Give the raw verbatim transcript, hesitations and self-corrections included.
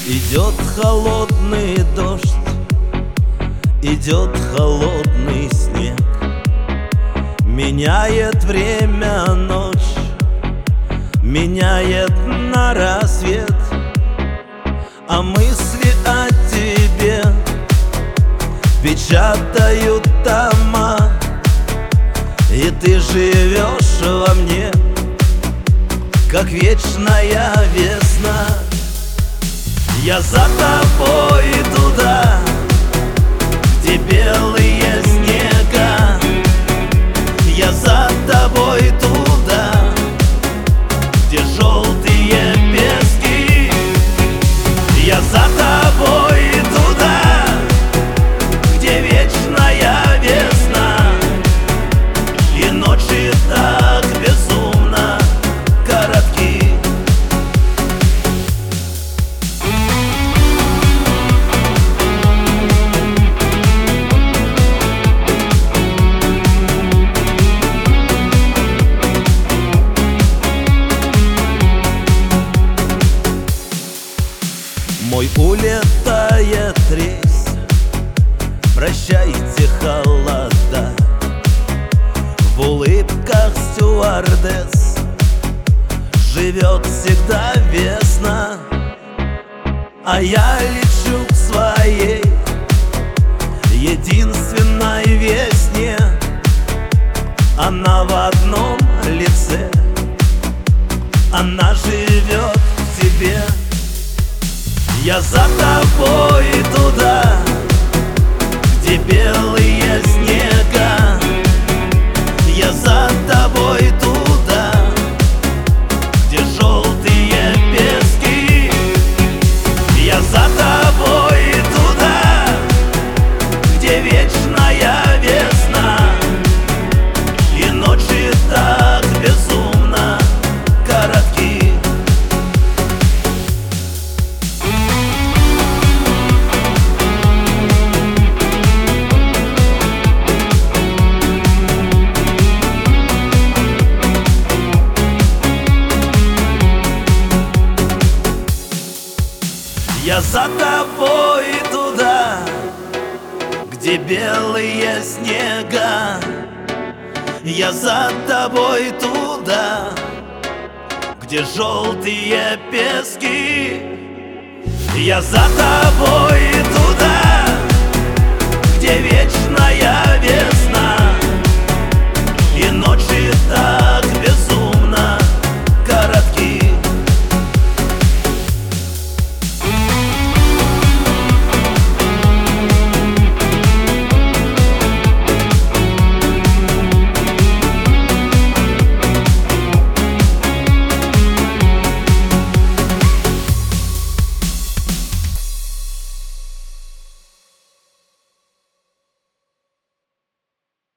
Идет холодный дождь, идет холодный снег, меняет время ночь, меняет на рассвет. А мысли о тебе печатают тома, и ты живешь во мне, как вечная весна. Я за тобой туда, где белые снега. Я за тобой туда, где желтые пески. Я за тобой туда, где вечная весна, и ночи так безумно коротки. Мой улетает рейс, прощайте холода. В улыбках стюардесс живет всегда весна. А я лечу к своей единственной весне. Она в одном лице, она живет в тебе. Я за тобой туда, где белые снега. Я за тобой туда, где желтые пески. Я за тобой туда, где вечная весна, и ночи так безумно коротки. Я за тобой туда, где белые снега. Я за тобой туда, где желтые пески. Я за тобой туда, где вечная весна.